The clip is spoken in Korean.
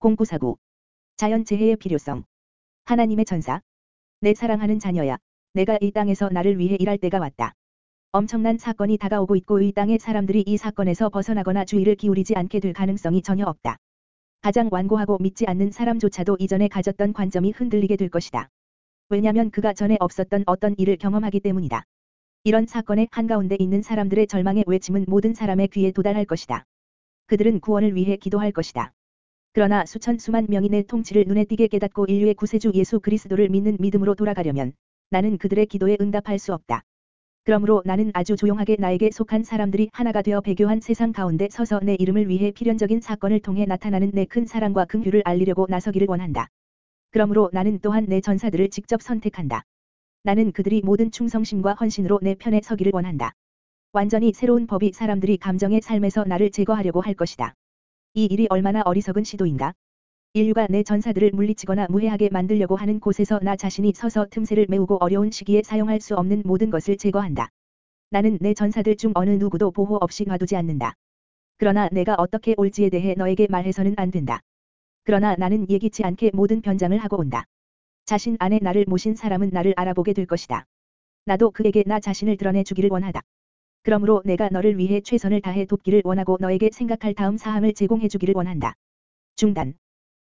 0949. 자연재해의 필요성. 하나님의 전사. 내 사랑하는 자녀야, 내가 이 땅에서 나를 위해 일할 때가 왔다. 엄청난 사건이 다가오고 있고 이 땅의 사람들이 이 사건에서 벗어나거나 주의를 기울이지 않게 될 가능성이 전혀 없다. 가장 완고하고 믿지 않는 사람조차도 이전에 가졌던 관점이 흔들리게 될 것이다. 왜냐면 그가 전에 없었던 어떤 일을 경험하기 때문이다. 이런 사건의 한가운데 있는 사람들의 절망의 외침은 모든 사람의 귀에 도달할 것이다. 그들은 구원을 위해 기도할 것이다. 그러나 수천 수만 명이 내 통치를 눈에 띄게 깨닫고 인류의 구세주 예수 그리스도를 믿는 믿음으로 돌아가려면 나는 그들의 기도에 응답할 수 없다. 그러므로 나는 아주 조용하게 나에게 속한 사람들이 하나가 되어 배교한 세상 가운데 서서 내 이름을 위해 필연적인 사건을 통해 나타나는 내 큰 사랑과 긍휼을 알리려고 나서기를 원한다. 그러므로 나는 또한 내 전사들을 직접 선택한다. 나는 그들이 모든 충성심과 헌신으로 내 편에 서기를 원한다. 완전히 새로운 법이 사람들이 감정의 삶에서 나를 제거하려고 할 것이다. 이 일이 얼마나 어리석은 시도인가? 인류가 내 전사들을 물리치거나 무해하게 만들려고 하는 곳에서 나 자신이 서서 틈새를 메우고 어려운 시기에 사용할 수 없는 모든 것을 제거한다. 나는 내 전사들 중 어느 누구도 보호 없이 놔두지 않는다. 그러나 내가 어떻게 올지에 대해 너에게 말해서는 안 된다. 그러나 나는 예기치 않게 모든 변장을 하고 온다. 자신 안에 나를 모신 사람은 나를 알아보게 될 것이다. 나도 그에게 나 자신을 드러내 주기를 원하다. 그러므로 내가 너를 위해 최선을 다해 돕기를 원하고 너에게 생각할 다음 사항을 제공해 주기를 원한다. 중단.